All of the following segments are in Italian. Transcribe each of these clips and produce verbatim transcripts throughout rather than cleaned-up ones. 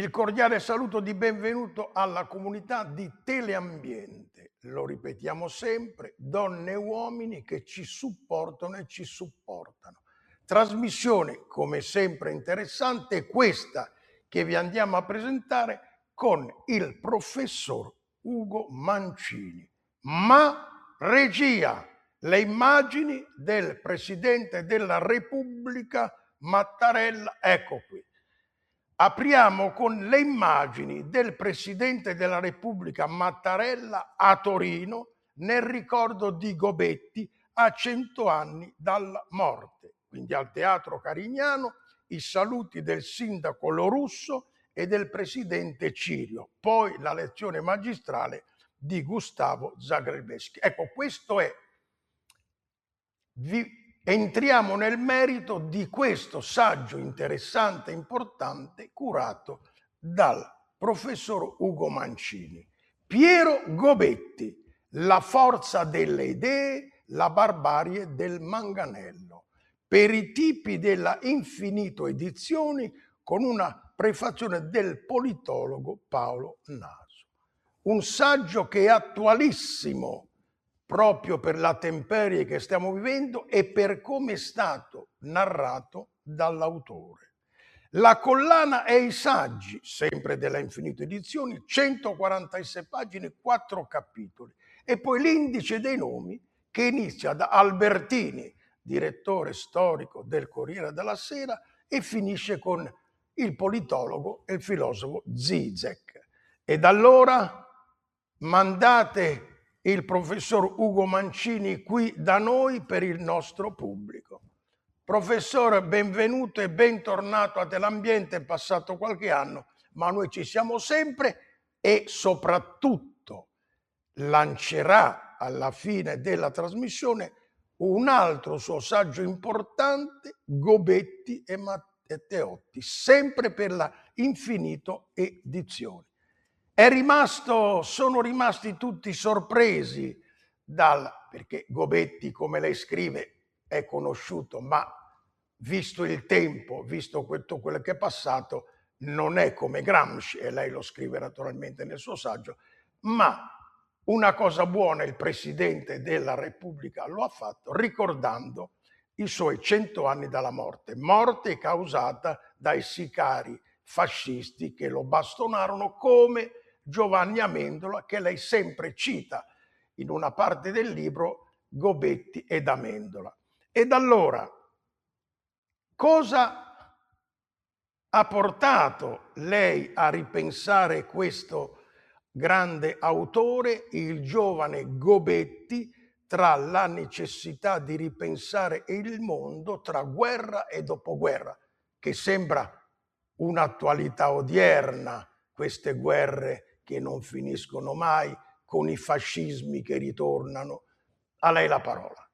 Il cordiale saluto di benvenuto alla comunità di Teleambiente. Lo ripetiamo sempre, donne e uomini che ci supportano e ci supportano. Trasmissione, come sempre interessante, questa che vi andiamo a presentare con il professor Ugo Mancini. Ma regia, le immagini del Presidente della Repubblica Mattarella, ecco qui. Apriamo con le immagini del Presidente della Repubblica Mattarella a Torino nel ricordo di Gobetti a cento anni dalla morte. Quindi al Teatro Carignano i saluti del sindaco Lorusso e del presidente Cirio, poi la lezione magistrale di Gustavo Zagrebeschi. Ecco, questo è. Vi entriamo nel merito di questo saggio interessante e importante curato dal professor Ugo Mancini. Piero Gobetti, la forza delle idee, la barbarie del manganello, per i tipi della Infinito Edizioni, con una prefazione del politologo Paolo Naso. Un saggio che è attualissimo proprio per la temperie che stiamo vivendo e per come è stato narrato dall'autore. La collana e i saggi, sempre della Infinito Edizioni, centoquarantasei pagine, quattro capitoli. E poi l'indice dei nomi che inizia da Albertini, direttore storico del Corriere della Sera, e finisce con il politologo e il filosofo Zizek. Ed allora mandate il professor Ugo Mancini qui da noi per il nostro pubblico. Professore, benvenuto e bentornato a Teleambiente, è passato qualche anno, ma noi ci siamo sempre e soprattutto lancerà alla fine della trasmissione un altro suo saggio importante, Gobetti e Matteotti, sempre per la Infinito Edizioni. È rimasto, sono rimasti tutti sorpresi dal, perché Gobetti, come lei scrive, è conosciuto, ma visto il tempo, visto tutto quello che è passato, non è come Gramsci, e lei lo scrive naturalmente nel suo saggio, ma una cosa buona il Presidente della Repubblica lo ha fatto ricordando i suoi cento anni dalla morte, morte causata dai sicari fascisti che lo bastonarono, come Giovanni Amendola, che lei sempre cita in una parte del libro, Gobetti ed Amendola. Ed allora, cosa ha portato lei a ripensare questo grande autore, il giovane Gobetti, tra la necessità di ripensare il mondo tra guerra e dopoguerra, che sembra un'attualità odierna, queste guerre che non finiscono mai, con i fascismi che ritornano. A lei la parola.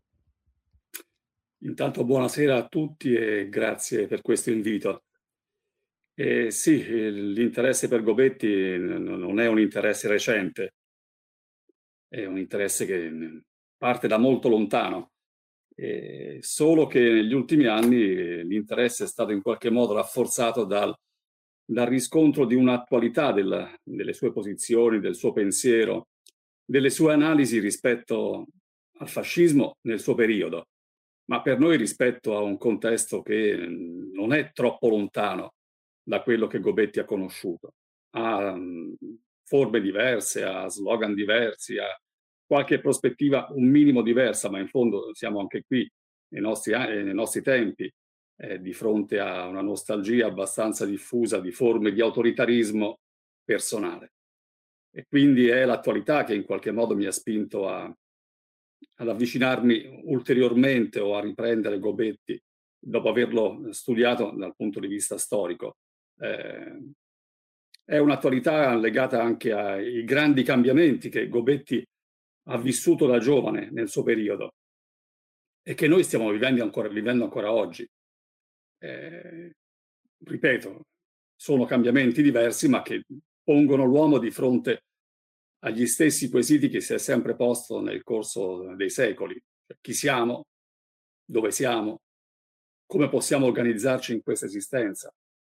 Intanto buonasera a tutti e grazie per questo invito. Eh, sì, l'interesse per Gobetti non è un interesse recente, è un interesse che parte da molto lontano, eh, solo che negli ultimi anni l'interesse è stato in qualche modo rafforzato dal, dal riscontro di un'attualità del, delle sue posizioni, del suo pensiero, delle sue analisi rispetto al fascismo nel suo periodo, ma per noi rispetto a un contesto che non è troppo lontano da quello che Gobetti ha conosciuto. Ha um, forme diverse, ha slogan diversi, ha qualche prospettiva un minimo diversa, ma in fondo siamo anche qui nei nostri, eh, nei nostri tempi, eh, di fronte a una nostalgia abbastanza diffusa di forme di autoritarismo personale. E quindi è l'attualità che in qualche modo mi ha spinto a, ad avvicinarmi ulteriormente o a riprendere Gobetti dopo averlo studiato dal punto di vista storico. Eh, è un'attualità legata anche ai grandi cambiamenti che Gobetti ha vissuto da giovane nel suo periodo e che noi stiamo vivendo ancora, vivendo ancora oggi. Eh, ripeto, sono cambiamenti diversi, ma che pongono l'uomo di fronte agli stessi quesiti che si è sempre posto nel corso dei secoli. Chi siamo? Dove siamo? Come possiamo organizzarci in questa esistenza?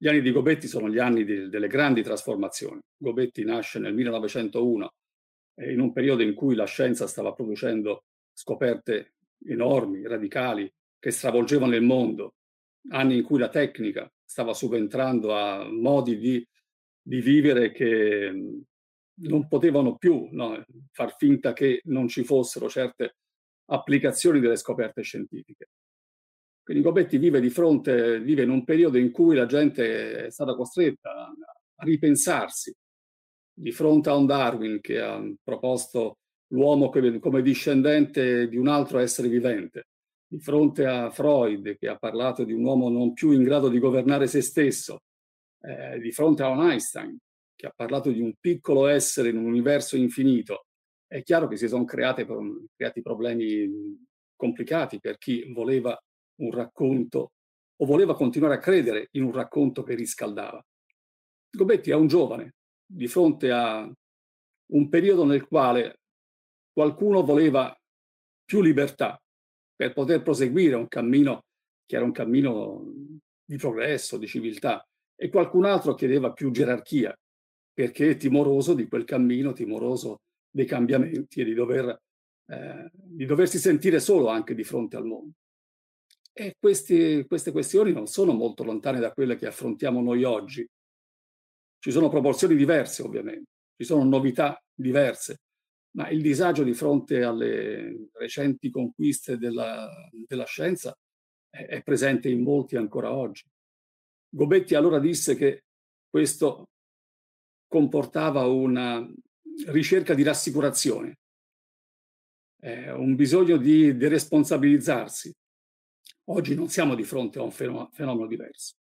Gli anni di Gobetti sono gli anni di, delle grandi trasformazioni. Gobetti nasce nel millenovecentouno, eh, in un periodo in cui la scienza stava producendo scoperte enormi, radicali, che stravolgevano il mondo, anni in cui la tecnica stava subentrando a modi di, di vivere che mh, non potevano più, no, far finta che non ci fossero certe applicazioni delle scoperte scientifiche. Quindi Gobetti vive di fronte, vive in un periodo in cui la gente è stata costretta a, a ripensarsi di fronte a un Darwin che ha proposto l'uomo come, come discendente di un altro essere vivente, di fronte a Freud che ha parlato di un uomo non più in grado di governare se stesso, eh, di fronte a un Einstein che ha parlato di un piccolo essere in un universo infinito. È chiaro che si sono create, creati problemi complicati per chi voleva un racconto o voleva continuare a credere in un racconto che riscaldava. Gobetti è un giovane di fronte a un periodo nel quale qualcuno voleva più libertà per poter proseguire un cammino che era un cammino di progresso, di civiltà, e qualcun altro chiedeva più gerarchia perché è timoroso di quel cammino, timoroso dei cambiamenti e di, dover, eh, di doversi sentire solo anche di fronte al mondo. E questi, queste questioni non sono molto lontane da quelle che affrontiamo noi oggi. Ci sono proporzioni diverse, ovviamente, ci sono novità diverse, ma il disagio di fronte alle recenti conquiste della, della scienza è, è presente in molti ancora oggi. Gobetti allora disse che questo comportava una ricerca di rassicurazione, eh, un bisogno di deresponsabilizzarsi. Oggi non siamo di fronte a un fenomeno, fenomeno diverso.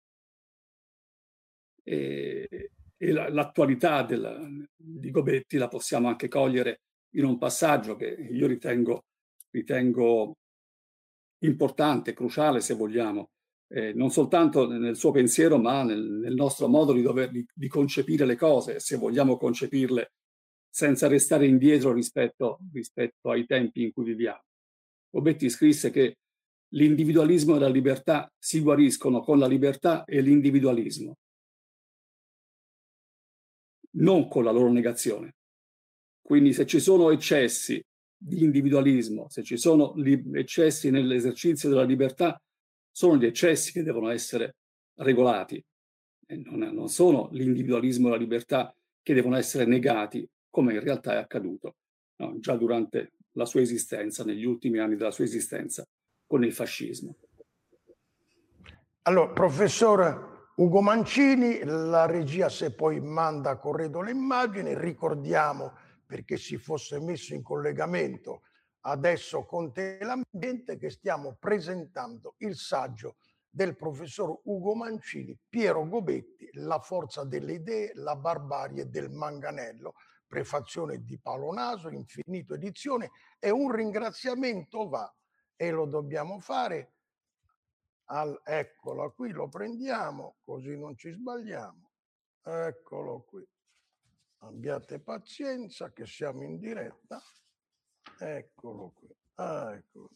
E, e la, l'attualità della, di Gobetti la possiamo anche cogliere in un passaggio che io ritengo, ritengo importante, cruciale se vogliamo, eh, non soltanto nel suo pensiero ma nel, nel nostro modo di, dover, di, di concepire le cose, se vogliamo concepirle senza restare indietro rispetto, rispetto ai tempi in cui viviamo. Gobetti scrisse che l'individualismo e la libertà si guariscono con la libertà e l'individualismo, non con la loro negazione. Quindi se ci sono eccessi di individualismo, se ci sono eccessi nell'esercizio della libertà, sono gli eccessi che devono essere regolati. E non, non sono l'individualismo e la libertà che devono essere negati, come in realtà è accaduto, no? Già durante la sua esistenza, negli ultimi anni della sua esistenza, con il fascismo. Allora, professor Ugo Mancini, la regia se poi manda a corredo le immagini, ricordiamo perché si fosse messo in collegamento adesso con Telambiente che stiamo presentando il saggio del professor Ugo Mancini, Piero Gobetti, La forza delle idee, la barbarie del manganello, prefazione di Paolo Naso, Infinito Edizione, e un ringraziamento va, e lo dobbiamo fare, al, eccolo qui, lo prendiamo, così non ci sbagliamo, eccolo qui, abbiate pazienza che siamo in diretta, eccolo qui, ah, eccolo.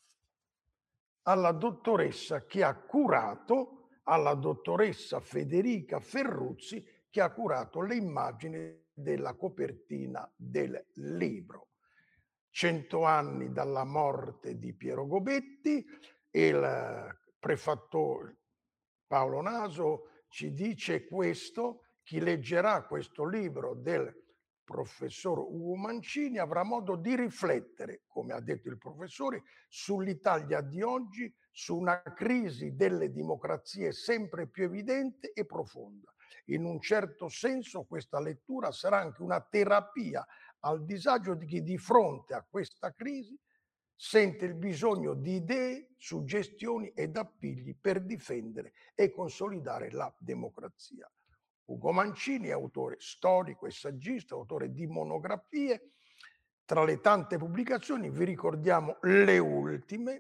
Alla dottoressa che ha curato, alla dottoressa Federica Ferruzzi che ha curato le immagini della copertina del libro. Cento anni dalla morte di Piero Gobetti, il prefattore Paolo Naso ci dice questo: chi leggerà questo libro del professor Ugo Mancini avrà modo di riflettere, come ha detto il professore, sull'Italia di oggi, su una crisi delle democrazie sempre più evidente e profonda. In un certo senso questa lettura sarà anche una terapia al disagio di chi di fronte a questa crisi sente il bisogno di idee, suggestioni ed appigli per difendere e consolidare la democrazia. Ugo Mancini è autore storico e saggista, autore di monografie. Tra le tante pubblicazioni vi ricordiamo le ultime: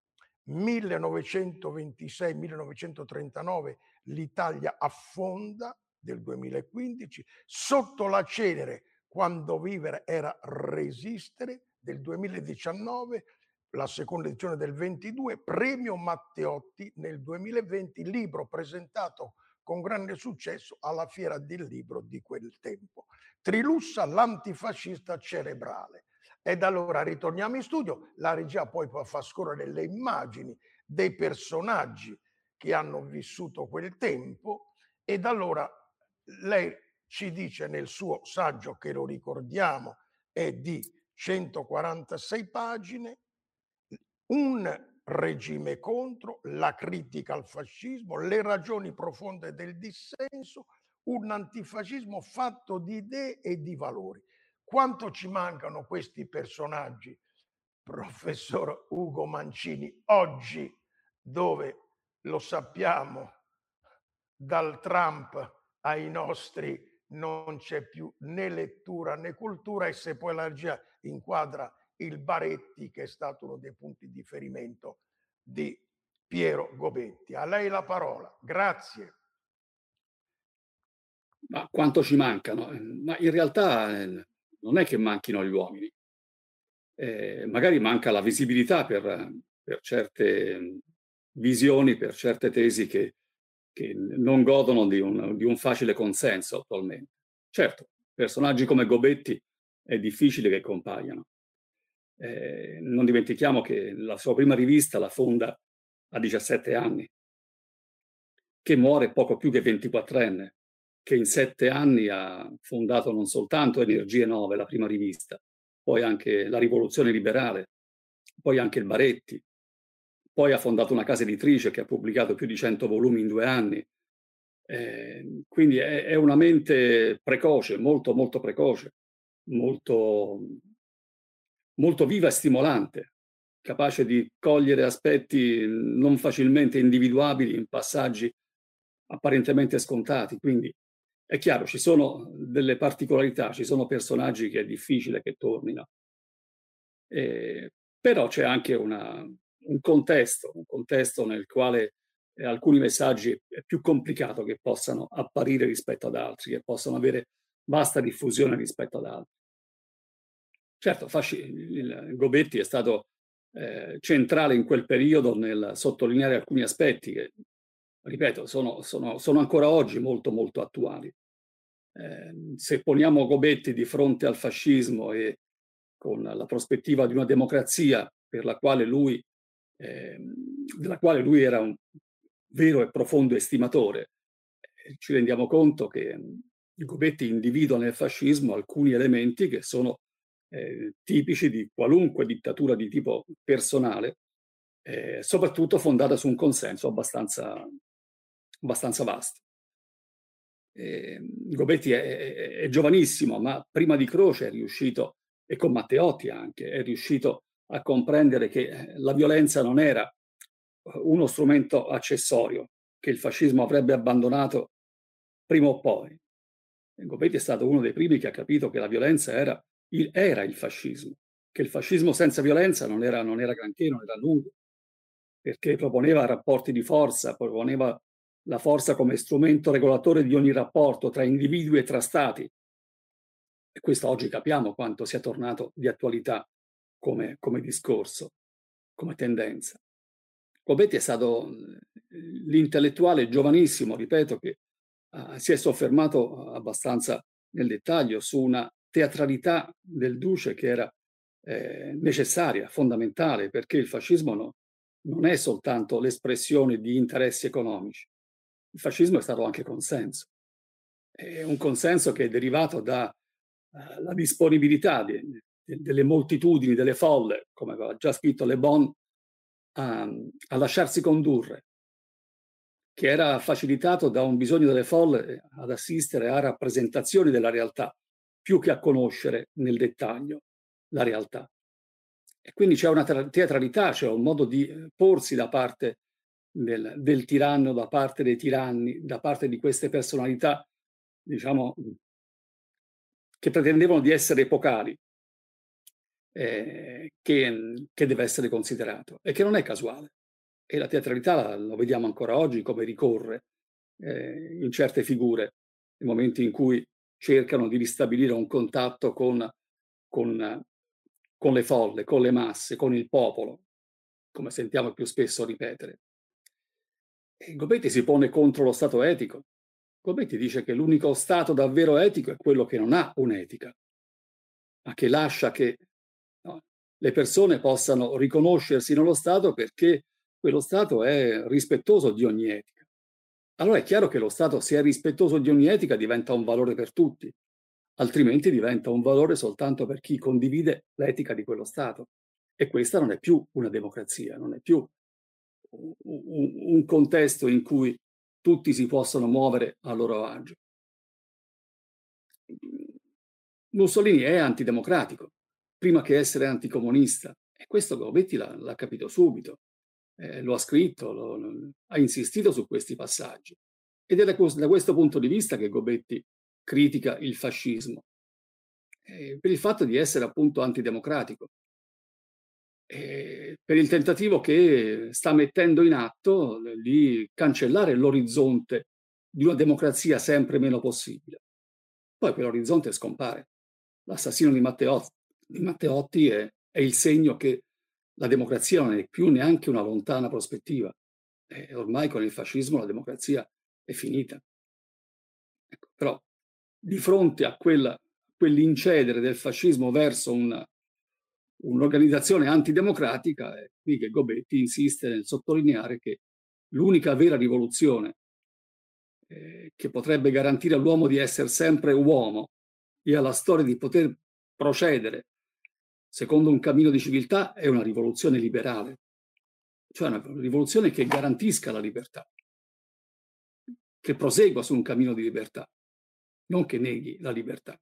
millenovecentoventisei millenovecentotrentanove L'Italia affonda del duemilaquindici, Sotto la cenere quando vivere era resistere del duemiladiciannove, la seconda edizione del ventidue, Premio Matteotti nel duemilaventi, libro presentato con grande successo alla Fiera del Libro di quel tempo. Trilussa, l'antifascista cerebrale. Ed allora ritorniamo in studio, la regia poi fa scorrere le immagini dei personaggi che hanno vissuto quel tempo, ed allora lei ci dice nel suo saggio, che lo ricordiamo è di centoquarantasei pagine, un regime contro, la critica al fascismo, le ragioni profonde del dissenso, un antifascismo fatto di idee e di valori. Quanto ci mancano questi personaggi, professor Ugo Mancini, oggi, dove lo sappiamo, dal Trump ai nostri non c'è più né lettura né cultura, e se poi la regia inquadra il Baretti, che è stato uno dei punti di riferimento di Piero Gobetti. A lei la parola. Grazie. Ma quanto ci mancano? Ma in realtà eh, non è che manchino gli uomini. Eh, magari manca la visibilità per, per certe visioni, per certe tesi che, che non godono di un, di un facile consenso attualmente. Certo, personaggi come Gobetti è difficile che compaiano. Eh, non dimentichiamo che la sua prima rivista la fonda a diciassette anni, che muore poco più che ventiquattrenne, che in sette anni ha fondato non soltanto Energie Nove, la prima rivista, poi anche la Rivoluzione Liberale, poi anche il Baretti, poi ha fondato una casa editrice che ha pubblicato più di cento volumi in due anni. Eh, quindi è, è una mente precoce, molto molto precoce, molto, molto viva e stimolante, capace di cogliere aspetti non facilmente individuabili in passaggi apparentemente scontati. Quindi è chiaro, ci sono delle particolarità, ci sono personaggi che è difficile che tornino. Eh, però c'è anche una, un contesto, un contesto nel quale eh, alcuni messaggi è più complicato che possano apparire rispetto ad altri, che possano avere vasta diffusione rispetto ad altri. Certo, Fasci, il Gobetti è stato eh, centrale in quel periodo nel sottolineare alcuni aspetti che, ripeto, sono, sono, sono ancora oggi molto molto attuali. Eh, se poniamo Gobetti di fronte al fascismo e con la prospettiva di una democrazia per la quale lui, eh, della quale lui era un vero e profondo estimatore, eh, ci rendiamo conto che Gobetti individua nel fascismo alcuni elementi che sono eh, tipici di qualunque dittatura di tipo personale, eh, soprattutto fondata su un consenso abbastanza, abbastanza vasto. Eh, Gobetti è, è, è giovanissimo, ma prima di Croce è riuscito, e con Matteotti anche, è riuscito a comprendere che la violenza non era uno strumento accessorio che il fascismo avrebbe abbandonato prima o poi. E Gobetti è stato uno dei primi che ha capito che la violenza era il, era il fascismo, che il fascismo senza violenza non era, non era granché, non era nulla, perché proponeva rapporti di forza, proponeva la forza come strumento regolatore di ogni rapporto tra individui e tra stati. E questo oggi capiamo quanto sia tornato di attualità come, come discorso, come tendenza. Gobetti è stato l'intellettuale giovanissimo, ripeto, che uh, si è soffermato abbastanza nel dettaglio su una teatralità del duce che era eh, necessaria, fondamentale, perché il fascismo no, non è soltanto l'espressione di interessi economici. Il fascismo è stato anche consenso. È un consenso che è derivato dalla uh, disponibilità de, de, delle moltitudini, delle folle, come aveva già scritto Le Bon, a, a lasciarsi condurre, che era facilitato da un bisogno delle folle ad assistere a rappresentazioni della realtà, più che a conoscere nel dettaglio la realtà. E quindi c'è una teatralità, c'è un modo di porsi da parte del, del tiranno, da parte dei tiranni, da parte di queste personalità, diciamo, che pretendevano di essere epocali, eh, che, che deve essere considerato e che non è casuale. E la teatralità lo vediamo ancora oggi come ricorre eh, in certe figure, nei momenti in cui cercano di ristabilire un contatto con, con, con le folle, con le masse, con il popolo, come sentiamo più spesso ripetere. E Gobetti si pone contro lo Stato etico. Gobetti dice che l'unico Stato davvero etico è quello che non ha un'etica, ma che lascia che, no, le persone possano riconoscersi nello Stato perché quello Stato è rispettoso di ogni etica. Allora è chiaro che lo Stato, se è rispettoso di ogni etica, diventa un valore per tutti, altrimenti diventa un valore soltanto per chi condivide l'etica di quello Stato. E questa non è più una democrazia, non è più u- u- un contesto in cui tutti si possono muovere a loro agio. Mussolini è antidemocratico, prima che essere anticomunista, e questo Gobetti l'ha, l'ha capito subito, eh, lo ha scritto, lo- lo- ha insistito su questi passaggi. Ed è da, cos- da questo punto di vista che Gobetti critica il fascismo, eh, per il fatto di essere appunto antidemocratico, eh, per il tentativo che sta mettendo in atto di cancellare l'orizzonte di una democrazia sempre meno possibile. Poi quell'orizzonte scompare. L'assassino di Matteotti, di Matteotti è, è il segno che la democrazia non è più neanche una lontana prospettiva. E ormai con il fascismo la democrazia è finita. Ecco, però di fronte a quella, quell'incedere del fascismo verso una, un'organizzazione antidemocratica, è qui che Gobetti insiste nel sottolineare che l'unica vera rivoluzione eh, che potrebbe garantire all'uomo di essere sempre uomo e alla storia di poter procedere secondo un cammino di civiltà è una rivoluzione liberale, cioè una rivoluzione che garantisca la libertà, che prosegua su un cammino di libertà, non che neghi la libertà.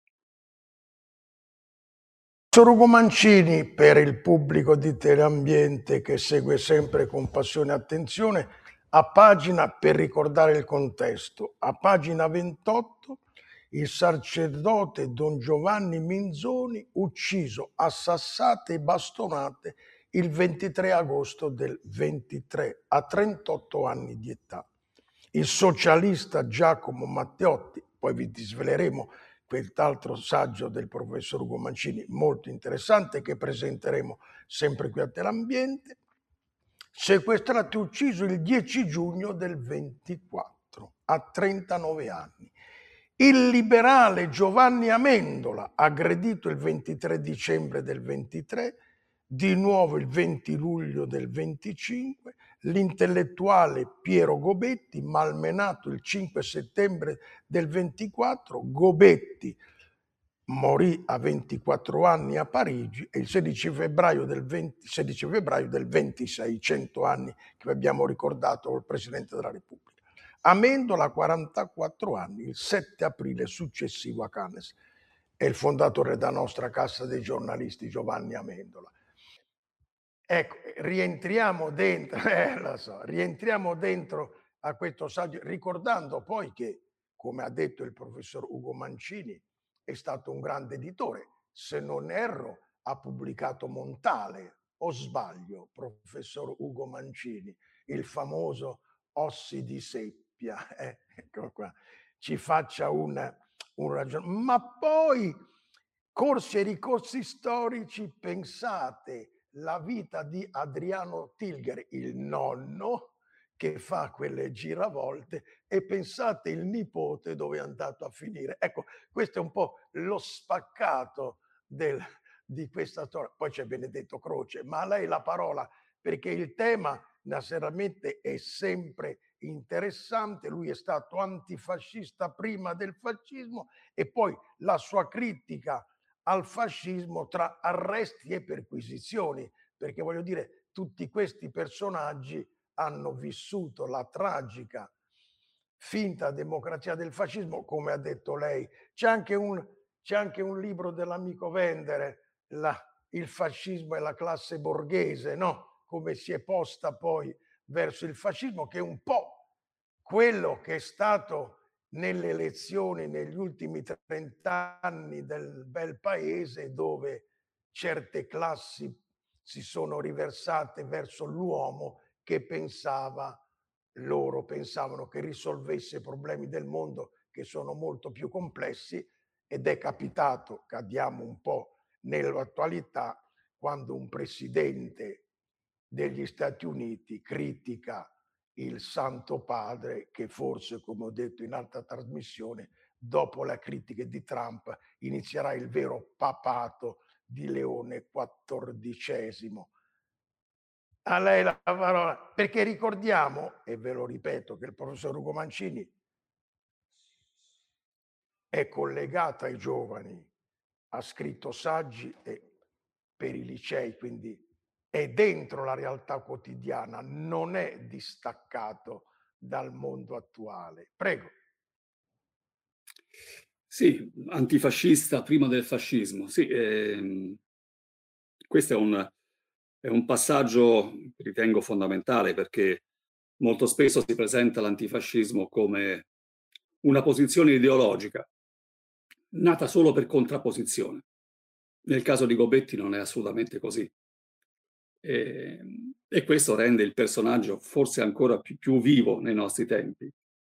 Professor Ugo Mancini, per il pubblico di Teleambiente che segue sempre con passione e attenzione, a pagina, per ricordare il contesto, a pagina ventotto, il sacerdote Don Giovanni Minzoni, ucciso a sassate e bastonate il ventitré agosto del ventitré, a trentotto anni di età. Il socialista Giacomo Matteotti, poi vi disveleremo quest'altro saggio del professor Ugo Mancini molto interessante che presenteremo sempre qui a Teleambiente, sequestrato e ucciso il dieci giugno del ventiquattro a trentanove anni. Il liberale Giovanni Amendola, aggredito il ventitré dicembre del ventitré, di nuovo il venti luglio del venticinque, l'intellettuale Piero Gobetti, malmenato il cinque settembre del ventiquattro, Gobetti morì a ventiquattro anni a Parigi e il sedici febbraio del, venti, sedici febbraio del ventisei, cento anni che abbiamo ricordato col Presidente della Repubblica. Amendola, quarantaquattro anni, il sette aprile successivo a Cannes. È il fondatore della nostra Cassa dei giornalisti, Giovanni Amendola. Ecco, rientriamo dentro, eh, lo so, rientriamo dentro a questo saggio, ricordando poi che, come ha detto il professor Ugo Mancini, è stato un grande editore. Se non erro, ha pubblicato Montale, o sbaglio, professor Ugo Mancini, il famoso Ossi di Seppia. Eh, ecco qua, ci faccia un, un ragionamento. Ma poi, corsi e ricorsi storici, pensate la vita di Adriano Tilger, il nonno, che fa quelle giravolte, e pensate il nipote dove è andato a finire. Ecco, questo è un po' lo spaccato del, di questa storia. Poi c'è Benedetto Croce, ma a lei la parola, perché il tema naturalmente è sempre interessante. Lui è stato antifascista prima del fascismo e poi la sua critica al fascismo tra arresti e perquisizioni, perché voglio dire, tutti questi personaggi hanno vissuto la tragica finta democrazia del fascismo, come ha detto lei. C'è anche un, c'è anche un libro dell'amico Vendere, la, Il fascismo e la classe borghese, no? Come si è posta poi verso il fascismo, che è un po' quello che è stato nelle elezioni negli ultimi trent'anni del bel paese, dove certe classi si sono riversate verso l'uomo che pensava, loro pensavano che risolvesse i problemi del mondo che sono molto più complessi, ed è capitato, cadiamo un po' nell'attualità, quando un presidente degli Stati Uniti critica il Santo Padre che forse, come ho detto in altra trasmissione, dopo le critiche di Trump inizierà il vero papato di Leone quattordicesimo. A lei la parola, perché ricordiamo, e ve lo ripeto, che il professor Ugo Mancini è collegato ai giovani, ha scritto saggi e per i licei, quindi è dentro la realtà quotidiana, non è distaccato dal mondo attuale. Prego. Sì, antifascista prima del fascismo. Sì, ehm, questo è un è un passaggio che ritengo fondamentale, perché molto spesso si presenta l'antifascismo come una posizione ideologica, nata solo per contrapposizione. Nel caso di Gobetti non è assolutamente così. Ehm, e questo rende il personaggio forse ancora più più vivo nei nostri tempi.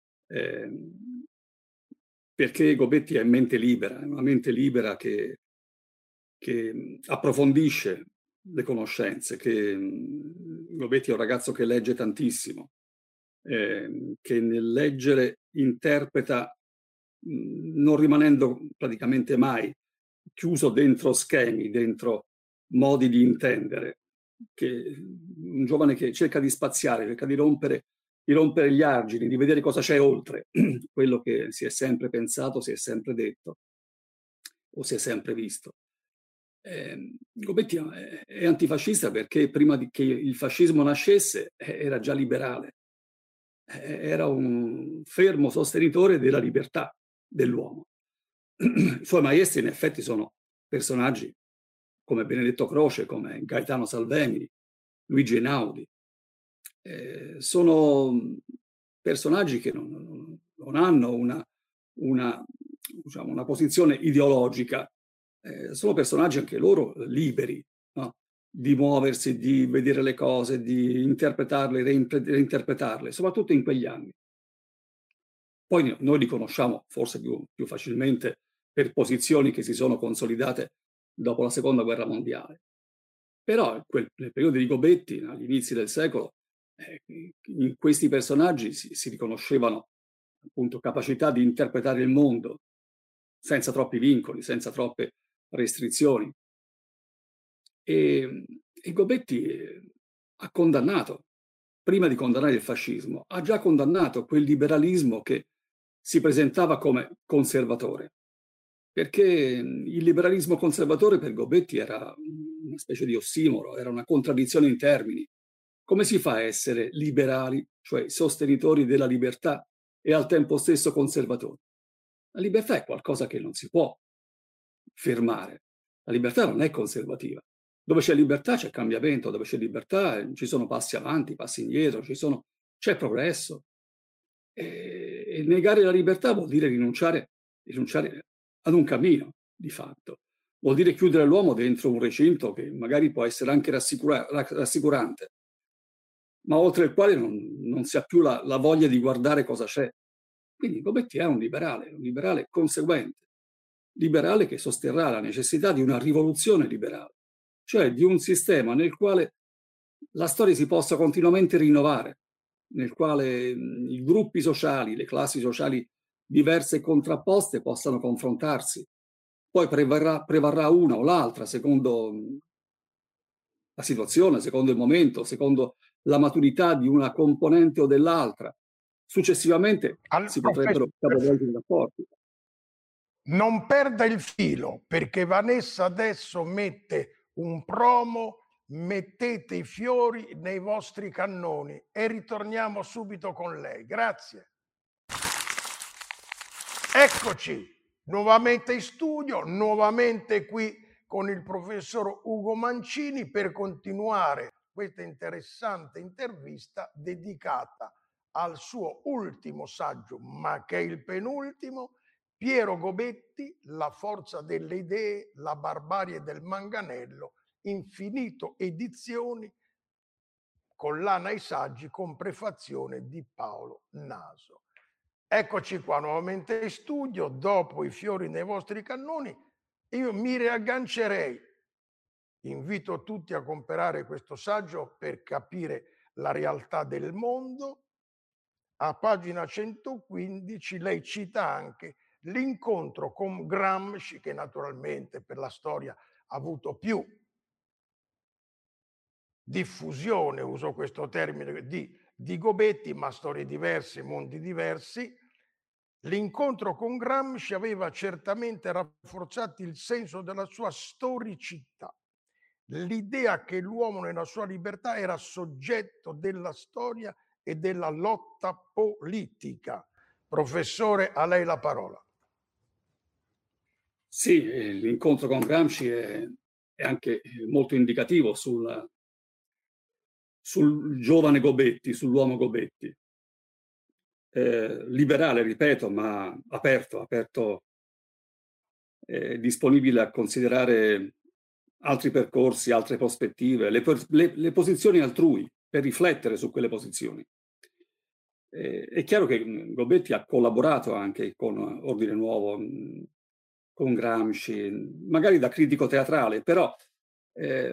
Ehm, perché Gobetti è mente libera, è una mente libera che che, mhmm, approfondisce le conoscenze, che mhmm, Gobetti è un ragazzo che legge tantissimo, ehm, che nel leggere interpreta, mhmm, non rimanendo praticamente mai chiuso dentro schemi, dentro modi di intendere, che un giovane che cerca di spaziare, cerca di rompere di rompere gli argini, di vedere cosa c'è oltre quello che si è sempre pensato, si è sempre detto o si è sempre visto. Ehm, Gobetti è è antifascista perché prima di che il fascismo nascesse eh, era già liberale. Eh, era un fermo sostenitore della libertà dell'uomo. I suoi maestri in effetti sono personaggi come Benedetto Croce, come Gaetano Salvemini, Luigi Einaudi. Ehm, sono, mhmm, personaggi che non non non hanno una una diciamo una posizione ideologica, ehm, sono personaggi anche loro liberi, no, di muoversi, di vedere le cose, di interpretarle, reimpre reinterpretarle, soprattutto in quegli anni. Poi n noi li conosciamo forse più più facilmente per posizioni che si sono consolidate dopo la seconda guerra mondiale. Però in quel nel periodo di Gobetti, agli inizi del secolo, eh, in questi personaggi si si riconoscevano appunto capacità di interpretare il mondo senza troppi vincoli, senza troppe restrizioni. Ehm, e Gobetti, ehm, ha condannato, prima di condannare il fascismo, ha già condannato quel liberalismo che si presentava come conservatore, perché, mhmm, il liberalismo conservatore per Gobetti era una specie di ossimoro, era una contraddizione in termini. Come si fa a essere liberali, cioè sostenitori della libertà, e al tempo stesso conservatori? La libertà è qualcosa che non si può fermare. La libertà non è conservativa. Dove c'è libertà c'è cambiamento, dove c'è libertà eh, ci sono passi avanti, passi indietro, ci sono c'è progresso. E, e negare la libertà vuol dire rinunciare, rinunciare ad un cammino, di fatto. Vuol dire chiudere l'uomo dentro un recinto che magari può essere anche rassicura- rassicurante, ma oltre il quale non, non si ha più la, la voglia di guardare cosa c'è. Quindi Gobetti è un liberale, un liberale conseguente, liberale che sosterrà la necessità di una rivoluzione liberale, cioè di un sistema nel quale la storia si possa continuamente rinnovare, nel quale mh, i gruppi sociali, le classi sociali diverse e contrapposte possano confrontarsi. Poi prevarrà, prevarrà una o l'altra secondo mh, la situazione, secondo il momento, secondo la maturità di una componente o dell'altra. Successivamente Al si professor, potrebbero capovolgere i rapporti. non perda il filo perché Vanessa adesso mette un promo, mettete i fiori nei vostri cannoni e ritorniamo subito con lei. Grazie. Eccoci nuovamente in studio, nuovamente qui con il professor Ugo Mancini per continuare questa interessante intervista dedicata al suo ultimo saggio, ma che è il penultimo, Piero Gobetti, La forza delle idee, la barbarie del manganello, Infinito Edizioni, collana ai saggi con prefazione di Paolo Naso. Eccoci qua nuovamente in studio, dopo i fiori nei vostri cannoni, io mi riaggancerei. Invito tutti a comprare questo saggio per capire la realtà del mondo a pagina centoquindici lei cita anche l'incontro con Gramsci, che naturalmente per la storia ha avuto più diffusione, uso questo termine, di, di Gobetti, ma storie diverse, mondi diversi. L'incontro con Gramsci aveva certamente rafforzato il senso della sua storicità, l'idea che l'uomo nella sua libertà era soggetto della storia e della lotta politica. Professore, a lei la parola. Sì, eh, l'incontro con Gramsci è, è anche molto indicativo sul, sul giovane Gobetti, sull'uomo Gobetti. Eh, liberale, ripeto, ma aperto, aperto, eh, disponibile a considerare altri percorsi, altre prospettive, le, le, le posizioni altrui, per riflettere su quelle posizioni. Eh, è chiaro che Gobetti ha collaborato anche con Ordine Nuovo, con Gramsci, magari da critico teatrale, però, eh,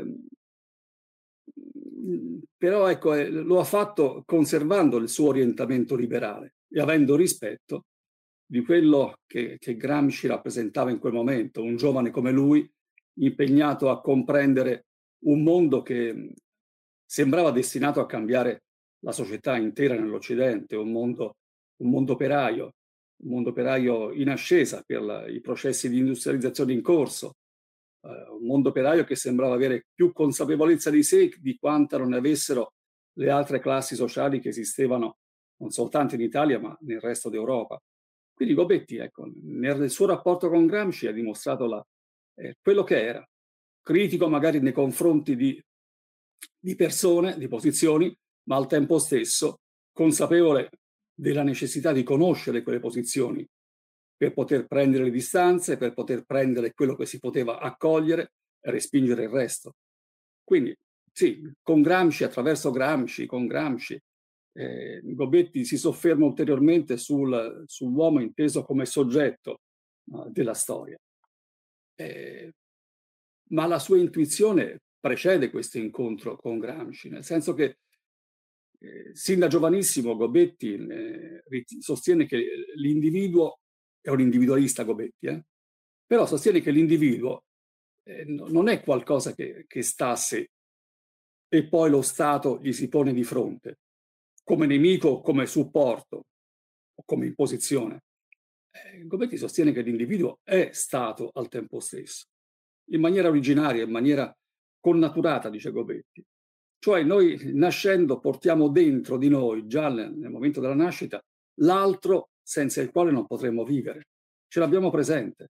però ecco, eh, lo ha fatto conservando il suo orientamento liberale e avendo rispetto di quello che, che Gramsci rappresentava in quel momento, un giovane come lui, impegnato a comprendere un mondo che sembrava destinato a cambiare la società intera nell'Occidente, un mondo, un mondo operaio, un mondo operaio in ascesa per la, i processi di industrializzazione in corso, eh, un mondo operaio che sembrava avere più consapevolezza di sé di quanta non ne avessero le altre classi sociali che esistevano non soltanto in Italia ma nel resto d'Europa. Quindi Gobetti, ecco, nel suo rapporto con Gramsci ha dimostrato la, eh, quello che era, critico magari nei confronti di, di persone, di posizioni, ma al tempo stesso consapevole della necessità di conoscere quelle posizioni per poter prendere le distanze, per poter prendere quello che si poteva accogliere e respingere il resto. Quindi sì, con Gramsci, attraverso Gramsci, con Gramsci, eh, Gobetti si sofferma ulteriormente sul, sull'uomo inteso come soggetto uh, della storia. Eh, ma la sua intuizione precede questo incontro con Gramsci, nel senso che eh, sin da giovanissimo Gobetti eh, sostiene che l'individuo è un individualista Gobetti, eh? Però sostiene che l'individuo eh, non è qualcosa che, che sta a sé e poi lo Stato gli si pone di fronte come nemico, come supporto o come imposizione. Eh, Gobetti sostiene che l'individuo è Stato al tempo stesso, in maniera originaria, in maniera connaturata, dice Gobetti. Cioè noi nascendo portiamo dentro di noi, già nel, nel momento della nascita, l'altro senza il quale non potremmo vivere. Ce l'abbiamo presente.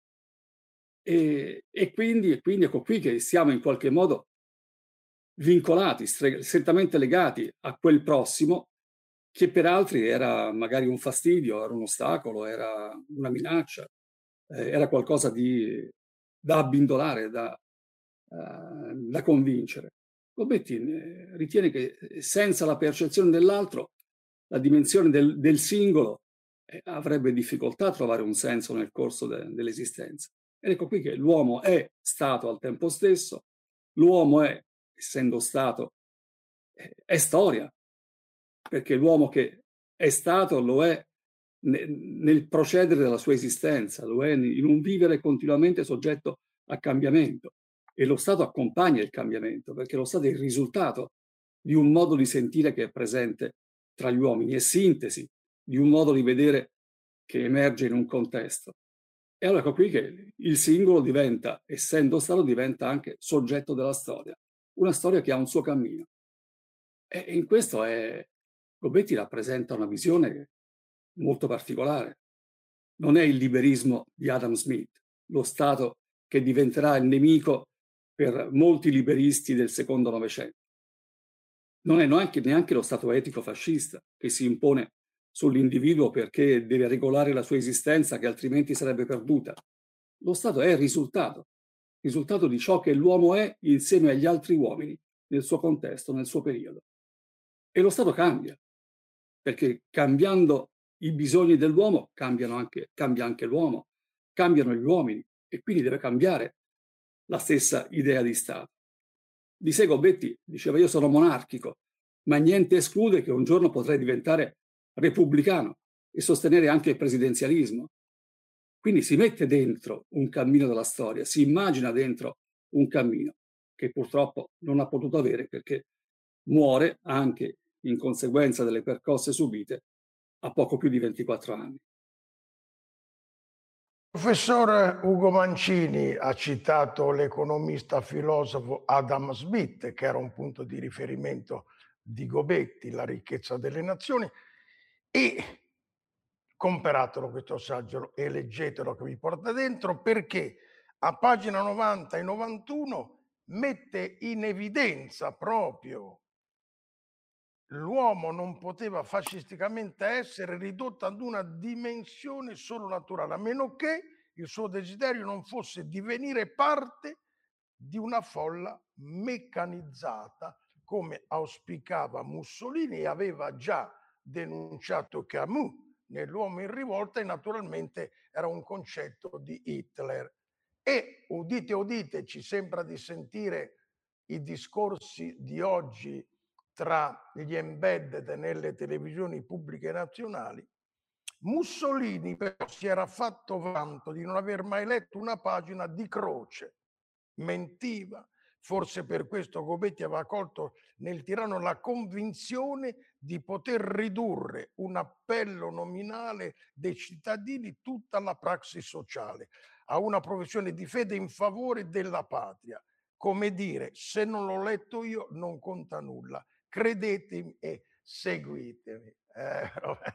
E, e, quindi, e quindi ecco qui che siamo in qualche modo vincolati, strettamente legati a quel prossimo che per altri era magari un fastidio, era un ostacolo, era una minaccia, eh, era qualcosa di, da abbindolare, da, uh, da convincere. Gobetti eh, ritiene che senza la percezione dell'altro, la dimensione del, del singolo eh, avrebbe difficoltà a trovare un senso nel corso de, dell'esistenza. Ed ecco qui che l'uomo è stato al tempo stesso, l'uomo è, essendo stato, eh, è storia, perché l'uomo che è stato lo è nel procedere della sua esistenza, lo è in un vivere continuamente soggetto a cambiamento. E lo Stato accompagna il cambiamento, perché lo Stato è il risultato di un modo di sentire che è presente tra gli uomini, è sintesi di un modo di vedere che emerge in un contesto. E allora ecco qui che il singolo diventa, essendo Stato, diventa anche soggetto della storia, una storia che ha un suo cammino. E in questo è, Gobetti rappresenta una visione molto particolare. Non è il liberismo di Adam Smith, lo Stato che diventerà il nemico per molti liberisti del secondo Novecento. Non è neanche, neanche lo Stato etico fascista che si impone sull'individuo perché deve regolare la sua esistenza che altrimenti sarebbe perduta. Lo Stato è il risultato, risultato di ciò che l'uomo è insieme agli altri uomini nel suo contesto, nel suo periodo. E lo Stato cambia, perché cambiando i bisogni dell'uomo cambiano anche, cambia anche l'uomo, cambiano gli uomini e quindi deve cambiare la stessa idea di Stato. Di sé Gobetti diceva io sono monarchico, ma niente esclude che un giorno potrei diventare repubblicano e sostenere anche il presidenzialismo. Quindi si mette dentro un cammino della storia, si immagina dentro un cammino che purtroppo non ha potuto avere perché muore anche in conseguenza delle percosse subite a poco più di ventiquattro anni. Il professor Ugo Mancini ha citato l'economista filosofo Adam Smith, che era un punto di riferimento di Gobetti, La ricchezza delle nazioni, e comperatelo questo saggio e leggetelo che vi porta dentro, perché a pagina novanta e novantuno mette in evidenza proprio l'uomo non poteva fascisticamente essere ridotto ad una dimensione solo naturale, a meno che il suo desiderio non fosse divenire parte di una folla meccanizzata, come auspicava Mussolini e aveva già denunciato Camus nell'Uomo in rivolta, e naturalmente era un concetto di Hitler. E udite, udite, ci sembra di sentire i discorsi di oggi tra gli embedded nelle televisioni pubbliche nazionali. Mussolini però si era fatto vanto di non aver mai letto una pagina di Croce, mentiva. Forse per questo Gobetti aveva colto nel tiranno la convinzione di poter ridurre un appello nominale dei cittadini, tutta la praxis sociale, a una professione di fede in favore della patria. Come dire, se non l'ho letto io non conta nulla, credetemi e seguitemi. Eh,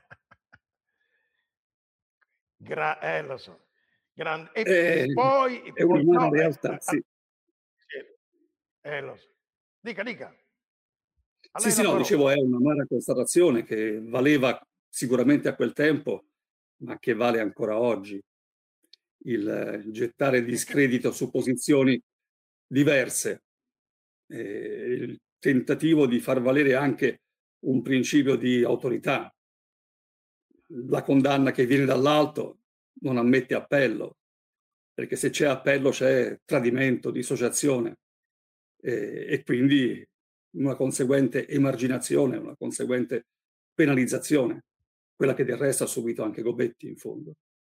Gra- eh, lo so. Grande. E, È, e poi, è poi un'umana no, eh, realtà, ah, sì. sì, eh, lo so. Dica, dica, a Sì, lei sì, la no, parola. dicevo, è un'amara constatazione che valeva sicuramente a quel tempo, ma che vale ancora oggi, il eh, gettare E che, discredito su posizioni diverse, eh, il tentativo di far valere anche un principio di autorità. La condanna che viene dall'alto non ammette appello, perché se c'è appello c'è tradimento, dissociazione eh, e quindi una conseguente emarginazione, una conseguente penalizzazione, quella che del resto ha subito anche Gobetti in fondo.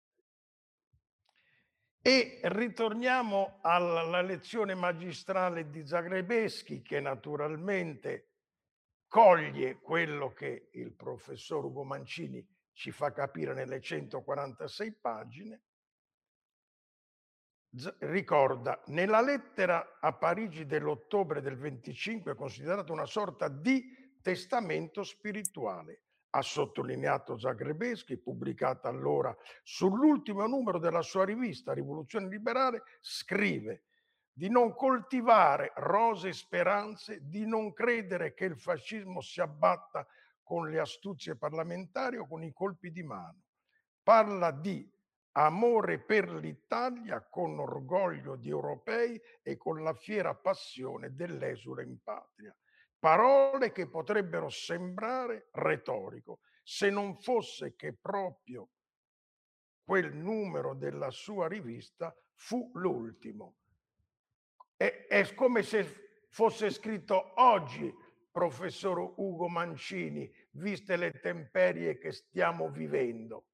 E ritorniamo alla lezione magistrale di Zagrebeschi, che naturalmente coglie quello che il professor Ugo Mancini ci fa capire nelle centoquarantasei pagine. Z- ricorda, nella lettera a Parigi dell'ottobre del venticinque è considerata una sorta di testamento spirituale. Ha sottolineato Zagrebeschi, pubblicata allora sull'ultimo numero della sua rivista Rivoluzione Liberale, scrive di non coltivare rose speranze, di non credere che il fascismo si abbatta con le astuzie parlamentari o con i colpi di mano. Parla di amore per l'Italia con orgoglio di europei e con la fiera passione dell'esule in patria. Parole che potrebbero sembrare retorico se non fosse che proprio quel numero della sua rivista fu l'ultimo. È, è come se fosse scritto oggi, professor Ugo Mancini, viste le temperie che stiamo vivendo.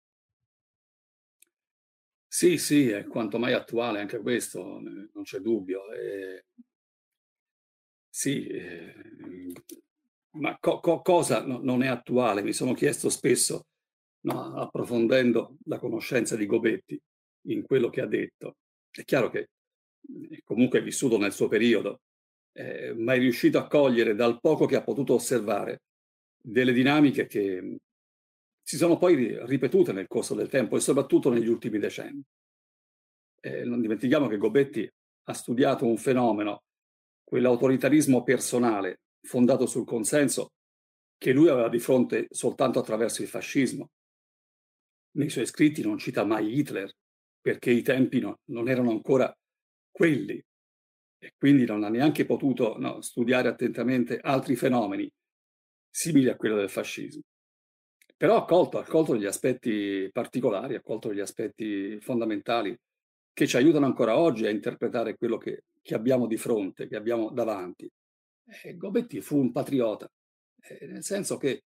Sì, sì, è quanto mai attuale anche questo, eh, non c'è dubbio. Eh, sì, eh, ma co- co- cosa no- non è attuale? Mi sono chiesto spesso, no, approfondendo la conoscenza di Gobetti in quello che ha detto. È chiaro che eh, comunque è vissuto nel suo periodo, eh, ma è riuscito a cogliere dal poco che ha potuto osservare delle dinamiche che mh, si sono poi ri- ripetute nel corso del tempo e soprattutto negli ultimi decenni. Eh, non dimentichiamo che Gobetti ha studiato un fenomeno, quell'autoritarismo personale fondato sul consenso, che lui aveva di fronte soltanto attraverso il fascismo. Nei suoi scritti non cita mai Hitler, perché i tempi no- non erano ancora quelli e quindi non ha neanche potuto, no, studiare attentamente altri fenomeni simili a quello del fascismo. Però ha colto, ha colto gli aspetti particolari, ha colto gli aspetti fondamentali che ci aiutano ancora oggi a interpretare quello che, che abbiamo di fronte, che abbiamo davanti. E Gobetti fu un patriota, eh, nel senso che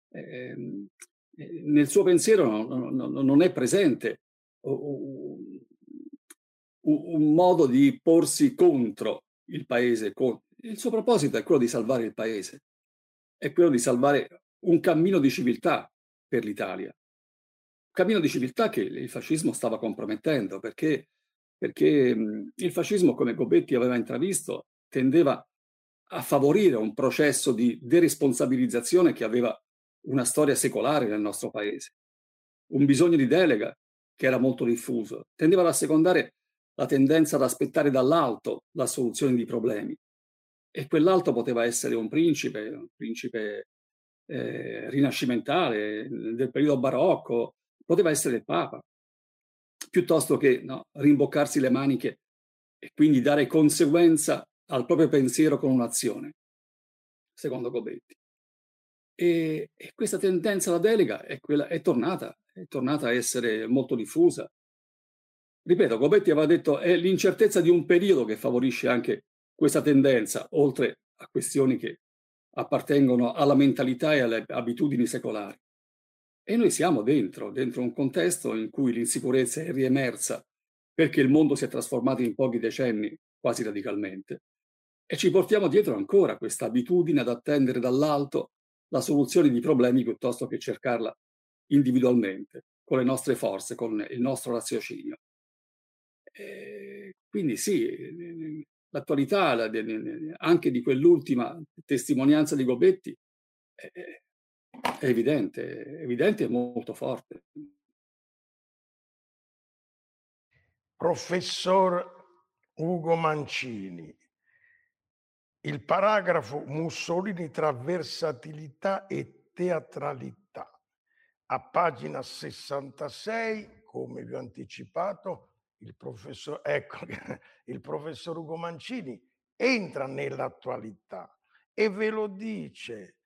ehm, eh, nel suo pensiero non non non non è presente u u u un modo di porsi contro il paese, co il suo proposito è quello di salvare il paese, è quello di salvare un cammino di civiltà per l'Italia. Cammino di civiltà che il fascismo stava compromettendo, perché perché, mhmm, il fascismo, come Gobetti aveva intravisto, tendeva a favorire un processo di deresponsabilizzazione che aveva una storia secolare nel nostro paese. Un bisogno di delega che era molto diffuso, tendeva ad assecondare la tendenza ad aspettare dall'alto la soluzione di problemi. E quell'alto poteva essere un principe, un principe, ehm, rinascimentale, del periodo barocco, poteva essere il Papa, piuttosto che, no, rimboccarsi le maniche e quindi dare conseguenza al proprio pensiero con un'azione, secondo Gobetti. E e questa tendenza alla delega è quella è tornata, è tornata a essere molto diffusa. Ripeto, Gobetti aveva detto: "È l'incertezza di un periodo che favorisce anche questa tendenza, oltre a questioni che appartengono alla mentalità e alle abitudini secolari". E noi siamo dentro, dentro un contesto in cui l'insicurezza è riemersa, perché il mondo si è trasformato in pochi decenni, quasi radicalmente, e ci portiamo dietro ancora questa abitudine ad attendere dall'alto la soluzione di problemi piuttosto che cercarla individualmente, con le nostre forze, con il nostro raziocinio. Ehm, quindi sì, ehm, l'attualità la de ne ne anche di quell'ultima testimonianza di Gobetti è è è evidente, è evidente e molto forte. Professor Ugo Mancini, il paragrafo Mussolini tra versatilità e teatralità. A pagina sessantasei, come vi ho anticipato, il professor, ecco, il professor Ugo Mancini entra nell'attualità e ve lo dice,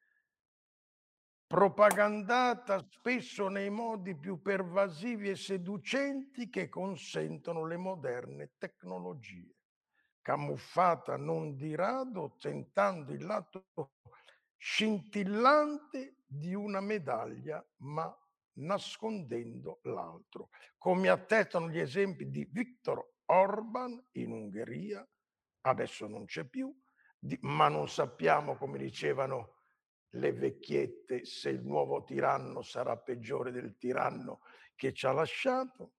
propagandata spesso nei modi più pervasivi e seducenti che consentono le moderne tecnologie, camuffata non di rado tentando il lato scintillante di una medaglia, ma nascondendo l'altro, come attestano gli esempi di Viktor Orban in Ungheria, adesso non c'è più, di, ma non sappiamo, come dicevano le vecchiette, se il nuovo tiranno sarà peggiore del tiranno che ci ha lasciato.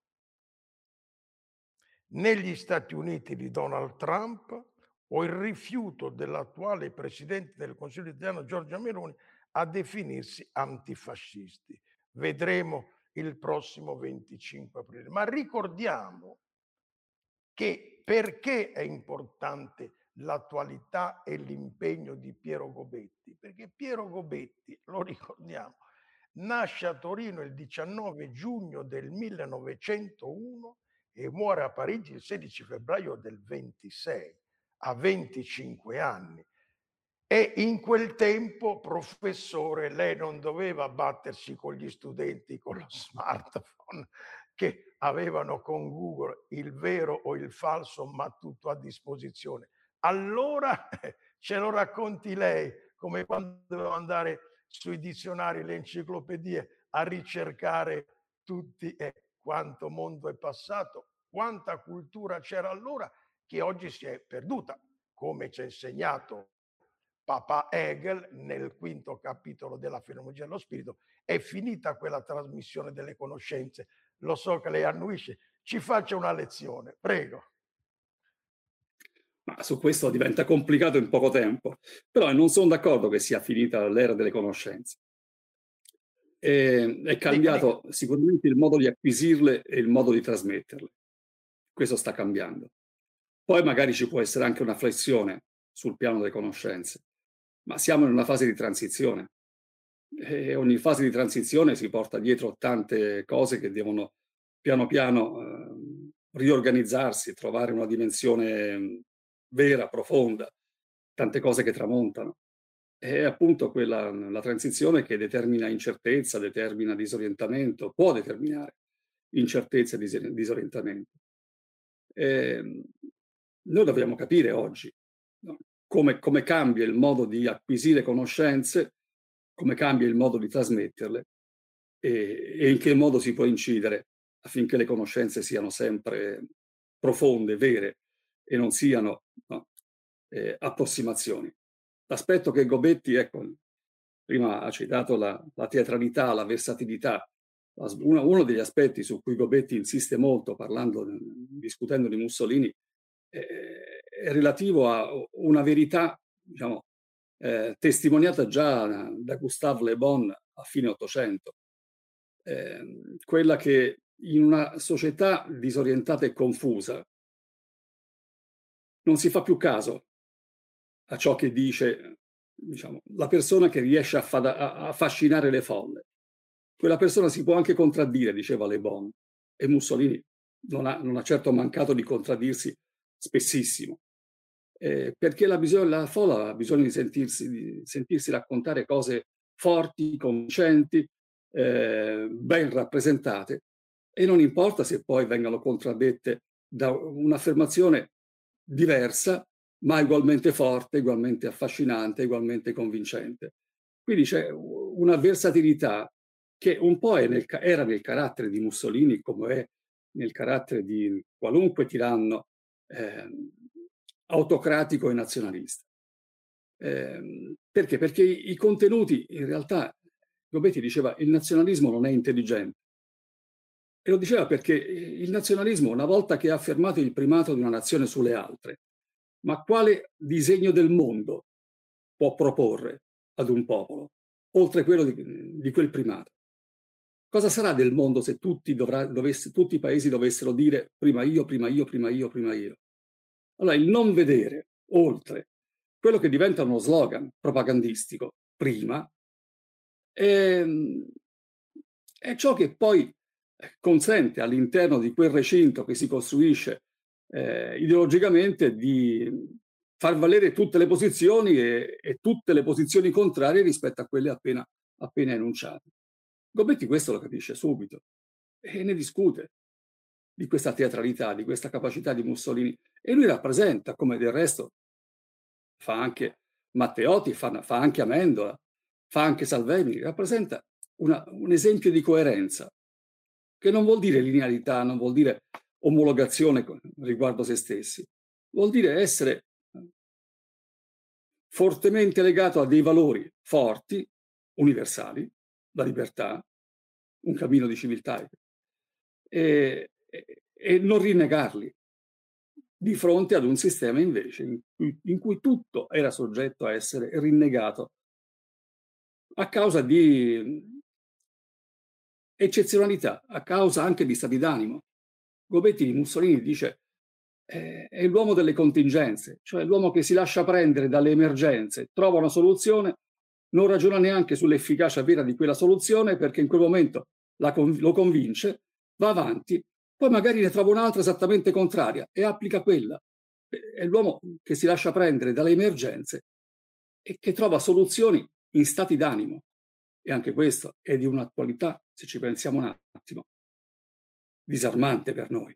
Negli Stati Uniti di Donald Trump o il rifiuto dell'attuale presidente del Consiglio italiano Giorgia Meloni a definirsi antifascisti. Vedremo il prossimo venticinque aprile. Ma ricordiamo che perché è importante l'attualità e l'impegno di Piero Gobetti? Perché Piero Gobetti, lo ricordiamo, nasce a Torino il diciannove giugno del millenovecentouno e muore a Parigi il sedici febbraio del ventisei, a venticinque anni. E in quel tempo, professore, lei non doveva battersi con gli studenti con lo smartphone che avevano con Google il vero o il falso, ma tutto a disposizione. Allora ce lo racconti lei, come quando dovevo andare sui dizionari, le enciclopedie, a ricercare tutti e quanto mondo è passato, quanta cultura c'era allora che oggi si è perduta, come ci ha insegnato Papa Hegel nel quinto capitolo della Fenomenologia dello Spirito. È finita quella trasmissione delle conoscenze. Lo so che lei annuisce. Ci faccia una lezione, prego. Ma su questo diventa complicato in poco tempo, però non son d'accordo che sia finita l'era delle conoscenze. Ehm, è Dica, dica. cambiato sicuramente il modo di acquisirle e il modo di trasmetterle. Questo sta cambiando. Poi magari ci può essere anche una flessione sul piano delle conoscenze, ma siamo in una fase di transizione e ogni fase di transizione si porta dietro tante cose che devono piano piano, ehm, riorganizzarsi, trovare una dimensione, mhmm, vera, profonda, tante cose che tramontano. È appunto quella la transizione che determina incertezza, determina disorientamento, può determinare incertezza e dise disorientamento. Ehm, Noi dobbiamo capire oggi, no, come come cambia il modo di acquisire conoscenze come cambia il modo di trasmetterle e, e in che modo si può incidere affinché le conoscenze siano sempre profonde, vere e non siano, no, eh, approssimazioni. L'aspetto che Gobetti, ecco, prima ha citato la, la teatralità, la versatilità, la, uno, uno degli aspetti su cui Gobetti insiste molto parlando, discutendo di Mussolini, eh, è relativo a una verità, diciamo, eh, testimoniata già da Gustave Le Bon a fine Ottocento, eh, quella che in una società disorientata e confusa non si fa più caso a ciò che dice, diciamo, la persona che riesce a, fada, a affascinare le folle. Quella persona si può anche contraddire, diceva Le Bon, e Mussolini non ha, non ha certo mancato di contraddirsi spessissimo, eh, perché la, bisogno, la folla ha bisogno di sentirsi, di sentirsi raccontare cose forti, convincenti, eh, ben rappresentate, e non importa se poi vengano contraddette da un'affermazione diversa, ma ugualmente forte, ugualmente affascinante, ugualmente convincente. Quindi c'è una versatilità che un po' è nel, era nel carattere di Mussolini, come è nel carattere di qualunque tiranno eh, autocratico e nazionalista. Eh, perché? Perché i, i contenuti, in realtà, Gobetti diceva, il nazionalismo non è intelligente. E lo diceva perché il nazionalismo, una volta che ha affermato il primato di una nazione sulle altre, ma quale disegno del mondo può proporre ad un popolo, oltre quello di, di quel primato? Cosa sarà del mondo se tutti, dovrà, dovesse, tutti i paesi dovessero dire prima io, prima io, prima io, prima io? Allora, il non vedere oltre quello che diventa uno slogan propagandistico, prima, è, è ciò che poi consente all'interno di quel recinto che si costruisce eh, ideologicamente di far valere tutte le posizioni e, e tutte le posizioni contrarie rispetto a quelle appena, appena enunciate. Gobetti questo lo capisce subito e ne discute di questa teatralità, di questa capacità di Mussolini, e lui rappresenta, come del resto fa anche Matteotti, fa, fa anche Amendola, fa anche Salvemini, rappresenta una, un esempio di coerenza, che non vuol dire linearità, non vuol dire omologazione riguardo se stessi, vuol dire essere fortemente legato a dei valori forti, universali, la libertà, un cammino di civiltà, e, e, e non rinnegarli di fronte ad un sistema invece in cui, in cui tutto era soggetto a essere rinnegato a causa di eccezionalità, a causa anche di stati d'animo. Gobetti di Mussolini dice eh, è l'uomo delle contingenze, cioè l'uomo che si lascia prendere dalle emergenze, trova una soluzione, non ragiona neanche sull'efficacia vera di quella soluzione perché in quel momento la, lo convince, va avanti, poi magari ne trova un'altra esattamente contraria e applica quella. È l'uomo che si lascia prendere dalle emergenze e che trova soluzioni in stati d'animo. E anche questo è di un'attualità, se ci pensiamo un attimo, disarmante per noi.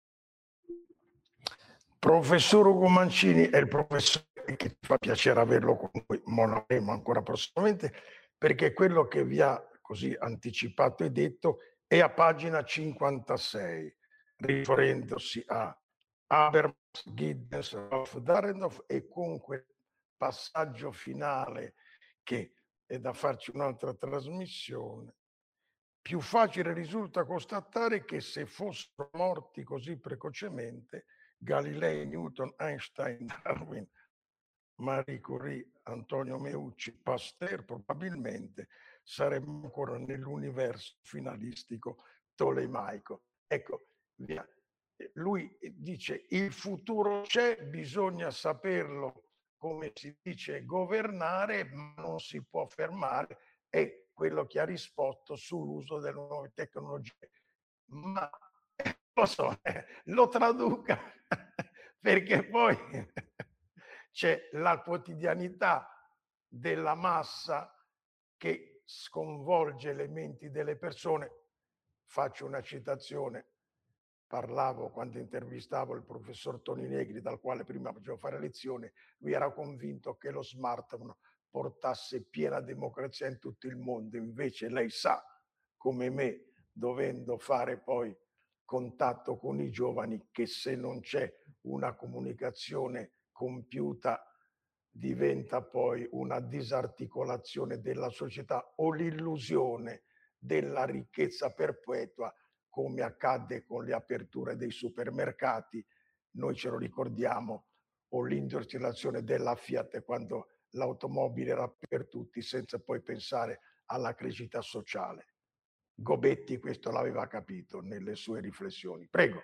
Professor Ugo Mancini è il professore che ti fa piacere averlo con noi, ma lo avremo ancora prossimamente, perché quello che vi ha così anticipato e detto è a pagina cinquantasei, riferendosi a Habermas, Giddens, Rolf Dahrendorf, e con quel passaggio finale che è da farci un'altra trasmissione. Più facile risulta constatare che se fossero morti così precocemente Galilei, Newton, Einstein, Darwin, Marie Curie, Antonio Meucci, Pasteur, probabilmente saremmo ancora nell'universo finalistico tolemaico. Ecco, via. Lui dice il futuro c'è, bisogna saperlo, come si dice, governare, ma non si può fermare. È quello che ha risposto sull'uso delle nuove tecnologie. Ma lo so, eh, lo traduca perché poi c'è la quotidianità della massa che sconvolge le menti delle persone. Faccio una citazione. Parlavo quando intervistavo il professor Toni Negri, dal quale prima facevo fare lezione, lui era convinto che lo smartphone portasse piena democrazia in tutto il mondo. Invece lei sa, come me, dovendo fare poi contatto con i giovani, che se non c'è una comunicazione compiuta diventa poi una disarticolazione della società o l'illusione della ricchezza perpetua, come accadde con le aperture dei supermercati, noi ce lo ricordiamo, o l'industrializzazione della Fiat quando l'automobile era per tutti, senza poi pensare alla crescita sociale. Gobetti questo l'aveva capito nelle sue riflessioni. Prego.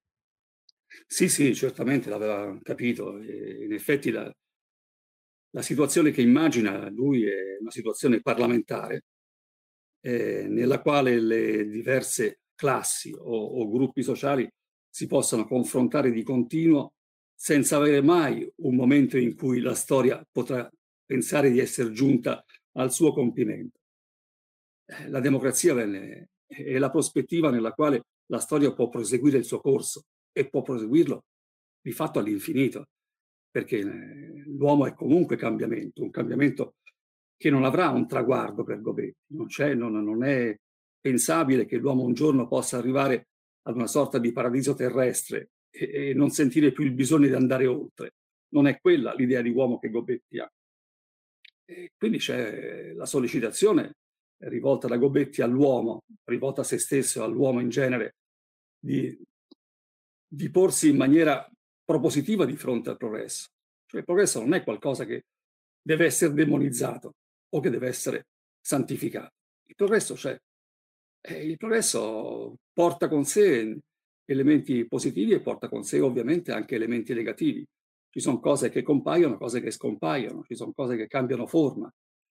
Sì, sì, certamente l'aveva capito. E in effetti la, la situazione che immagina lui è una situazione parlamentare eh, nella quale le diverse classi o, o gruppi sociali si possano confrontare di continuo senza avere mai un momento in cui la storia potrà pensare di essere giunta al suo compimento. Eh, la democrazia venne, è la prospettiva nella quale la storia può proseguire il suo corso e può proseguirlo di fatto all'infinito, perché eh, l'uomo è comunque cambiamento, un cambiamento che non avrà un traguardo per Gobetti, non, c'è, non, non è pensabile che l'uomo un giorno possa arrivare ad una sorta di paradiso terrestre e, e non sentire più il bisogno di andare oltre. Non è quella l'idea di uomo che Gobetti ha. E quindi c'è la sollecitazione rivolta da Gobetti all'uomo, rivolta a se stesso, all'uomo in genere, di, di porsi in maniera propositiva di fronte al progresso. Cioè il progresso non è qualcosa che deve essere demonizzato o che deve essere santificato. Il progresso c'è. E il progresso porta con sé elementi positivi e porta con sé ovviamente anche elementi negativi. Ci sono cose che compaiono, cose che scompaiono, ci sono cose che cambiano forma.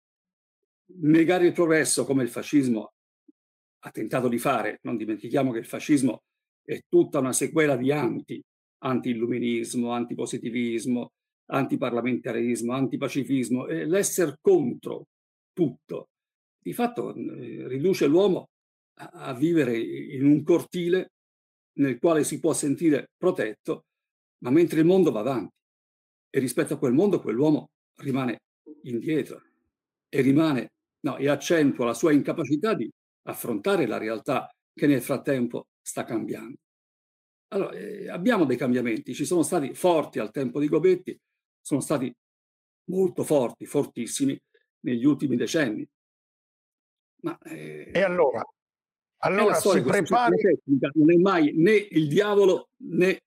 Negare il progresso, come il fascismo ha tentato di fare, non dimentichiamo che il fascismo è tutta una sequela di anti, anti-illuminismo, antipositivismo, antiparlamentarismo, antipacifismo, e l'essere contro tutto, di fatto eh, riduce l'uomo a, a vivere in un cortile nel quale si può sentire protetto, ma mentre il mondo va avanti. E rispetto a quel mondo quell'uomo rimane indietro e rimane, no, e accentua la sua incapacità di affrontare la realtà che nel frattempo sta cambiando. Allora, eh, abbiamo dei cambiamenti, ci sono stati forti al tempo di Gobetti, sono stati molto forti, fortissimi negli ultimi decenni. Ma, eh, e allora? è la Allora storia, si questo, cioè, la prepari. tecnica non è mai né il diavolo né,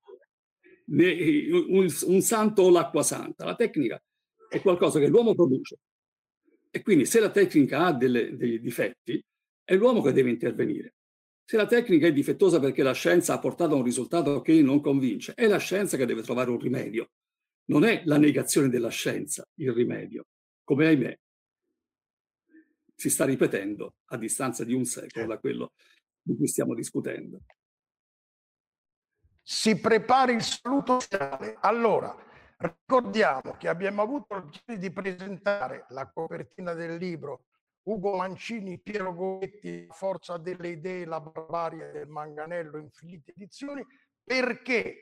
né un, un santo o l'acqua santa. La tecnica è qualcosa che l'uomo produce. E quindi se la tecnica ha delle, dei difetti, è l'uomo che deve intervenire. Se la tecnica è difettosa perché la scienza ha portato a un risultato che non convince, è la scienza che deve trovare un rimedio. Non è la negazione della scienza il rimedio, come ahimè si sta ripetendo a distanza di un secolo da quello di cui stiamo discutendo. Si prepari il saluto finale. Allora, ricordiamo che abbiamo avuto il piacere di presentare la copertina del libro Ugo Mancini, Piero Gobetti, Forza delle idee, la barbarie del manganello, infinite edizioni, perché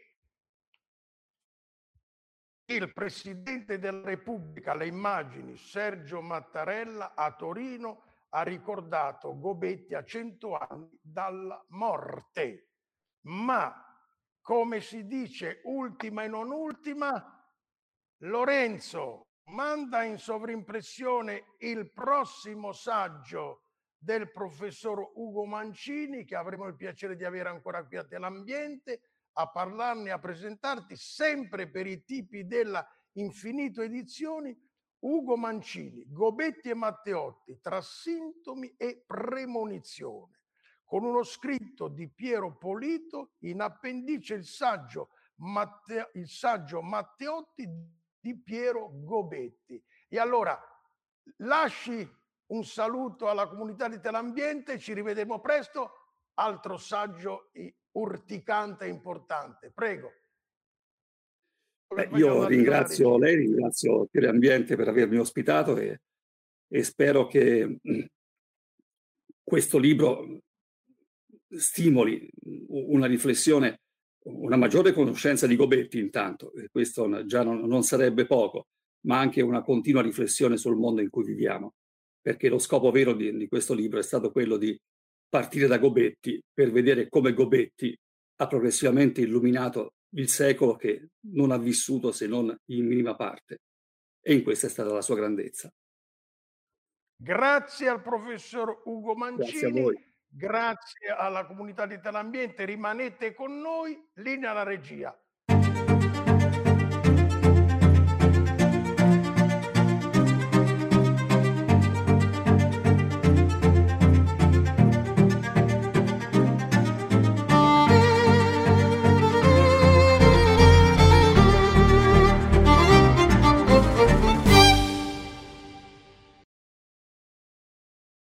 il Presidente della Repubblica, le immagini, Sergio Mattarella a Torino ha ricordato Gobetti a cento anni dalla morte. Ma, come si dice, ultima e non ultima, Lorenzo manda in sovrimpressione il prossimo saggio del professor Ugo Mancini, che avremo il piacere di avere ancora qui a Telambiente, a parlarne, a presentarti, sempre per i tipi della Infinito Edizioni, Ugo Mancini, Gobetti e Matteotti, tra sintomi e premonizione, con uno scritto di Piero Polito, in appendice il saggio, Matte- il saggio Matteotti di Piero Gobetti. E allora lasci un saluto alla comunità di Telambiente, ci rivedremo presto, altro saggio urticante e importante. Prego. Beh, io ringrazio lei, ringrazio Teleambiente per avermi ospitato e, e spero che mh, questo libro stimoli una riflessione, una maggiore conoscenza di Gobetti intanto, e questo già non, non sarebbe poco, ma anche una continua riflessione sul mondo in cui viviamo, perché lo scopo vero di di questo libro è stato quello di partire da Gobetti per vedere come Gobetti ha progressivamente illuminato il secolo che non ha vissuto se non in minima parte, e in questa è stata la sua grandezza. Grazie al professor Ugo Grazie a Mancini, voi. grazie alla comunità di Italambiente, rimanete con noi, linea alla regia.